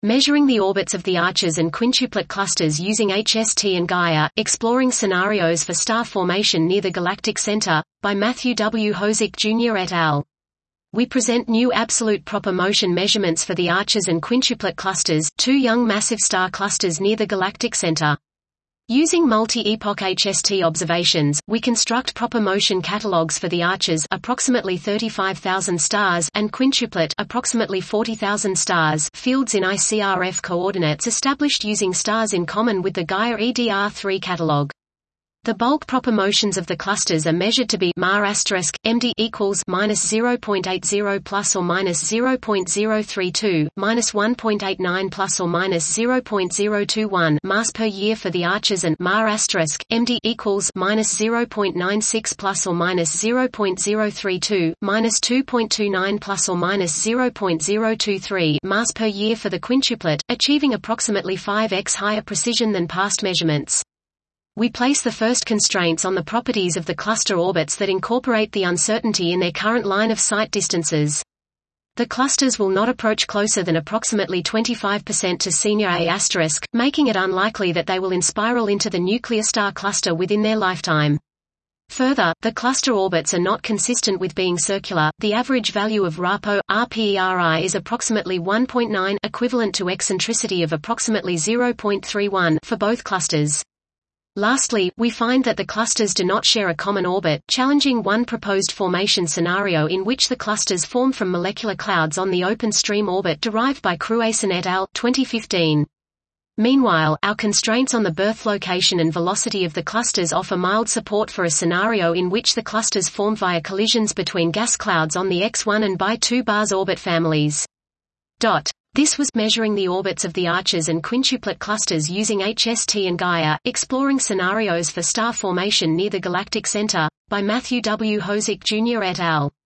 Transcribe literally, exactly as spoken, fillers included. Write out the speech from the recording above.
Measuring the orbits of the Arches and Quintuplet clusters using H S T and Gaia, Exploring Scenarios for Star Formation Near the Galactic Center, by Matthew W. Hozick Junior et al. We present new absolute proper motion measurements for the Arches and Quintuplet clusters, two young massive star clusters near the galactic center. Using multi-epoch H S T observations, we construct proper motion catalogues for the Arches, approximately thirty-five thousand stars, and Quintuplet, approximately forty thousand stars, fields in I C R F coordinates established using stars in common with the Gaia E D R three catalog. The bulk proper motions of the clusters are measured to be mar asterisk M D equals minus zero point eight zero plus or minus zero point zero three two, minus one point eight nine plus or minus zero point zero two one mass per year for the Arches, and mar asterisk M D equals minus zero point nine six plus or minus zero point zero three two, minus two point two nine plus or minus zero point zero two three mass per year for the Quintuplet, achieving approximately five x higher precision than past measurements. We place the first constraints on the properties of the cluster orbits that incorporate the uncertainty in their current line of sight distances. The clusters will not approach closer than approximately twenty-five percent to senior A asterisk, making it unlikely that they will inspiral into the nuclear star cluster within their lifetime. Further, the cluster orbits are not consistent with being circular. The average value of RAPO, R P E R I is approximately one point nine, equivalent to eccentricity of approximately zero point three one for both clusters. Lastly, we find that the clusters do not share a common orbit, challenging one proposed formation scenario in which the clusters form from molecular clouds on the open stream orbit derived by Cruason et al. twenty fifteen. Meanwhile, our constraints on the birth location and velocity of the clusters offer mild support for a scenario in which the clusters form via collisions between gas clouds on the X one and B two bars orbit families. Dot. This was Measuring the Orbits of the Arches and Quintuplet Clusters using H S T and Gaia, Exploring Scenarios for Star Formation Near the Galactic Center, by Matthew W. Hozick Junior et al.